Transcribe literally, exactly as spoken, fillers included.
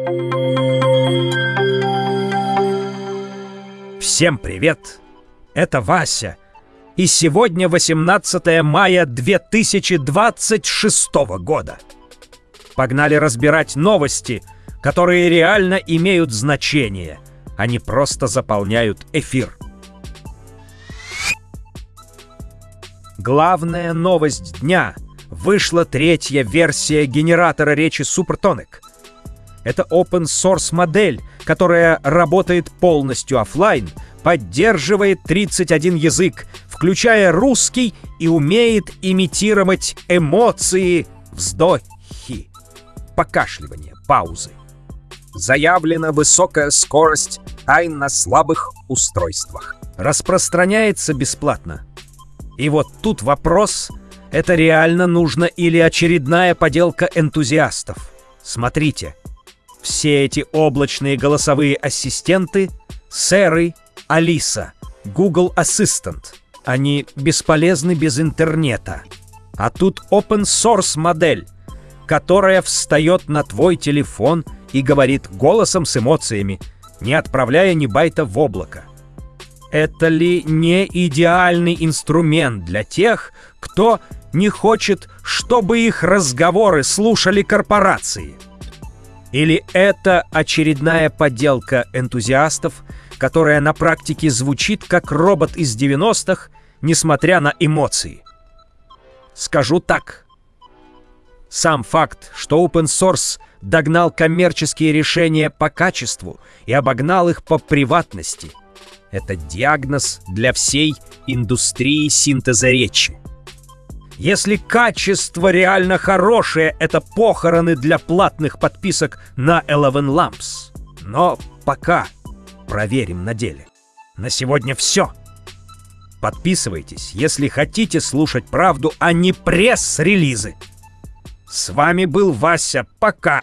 Всем привет! Это Вася. И сегодня восемнадцатое мая две тысячи двадцать шестого года. Погнали разбирать новости, которые реально имеют значение, а не просто заполняют эфир. Главная новость дня. Вышла третья версия генератора речи Supertonic. Это open-source модель, которая работает полностью офлайн, поддерживает тридцать один язык, включая русский, и умеет имитировать эмоции, вздохи, покашливание, паузы. Заявлена высокая скорость ай на слабых устройствах. Распространяется бесплатно. И вот тут вопрос, это реально нужно или очередная поделка энтузиастов? Смотрите, все эти облачные голосовые ассистенты — Siri, Алиса, Google Assistant. Они бесполезны без интернета. А тут open-source модель, которая встает на твой телефон и говорит голосом с эмоциями, не отправляя ни байта в облако. Это ли не идеальный инструмент для тех, кто не хочет, чтобы их разговоры слушали корпорации? Или это очередная подделка энтузиастов, которая на практике звучит как робот из девяностых, несмотря на эмоции? Скажу так. Сам факт, что open source догнал коммерческие решения по качеству и обогнал их по приватности, это диагноз для всей индустрии синтеза речи. Если качество реально хорошее, это похороны для платных подписок на Eleven Lamps. Но пока проверим на деле. На сегодня все. Подписывайтесь, если хотите слушать правду, а не пресс-релизы. С вами был Вася. Пока.